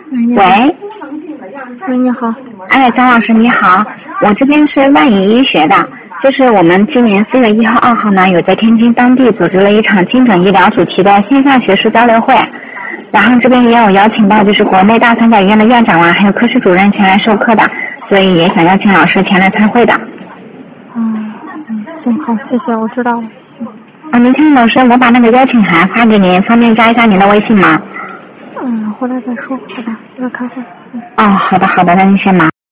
喂， 喂，你好。 哎，张老师你好，我这边是万影医学的，就是我们今年4月1号、2号呢，有在天津当地组织了一场精准医疗主题的线下学术交流会，然后这边也有邀请到就是国内大三甲医院的院长啊，还有科室主任前来授课的，所以也想邀请老师前来参会的。 行，好，谢谢，我知道了。 明天老师，我把那个邀请函发给您，方便加一下您的微信吗？ 回来再说，好吧，我在开会。 好的，那您先忙。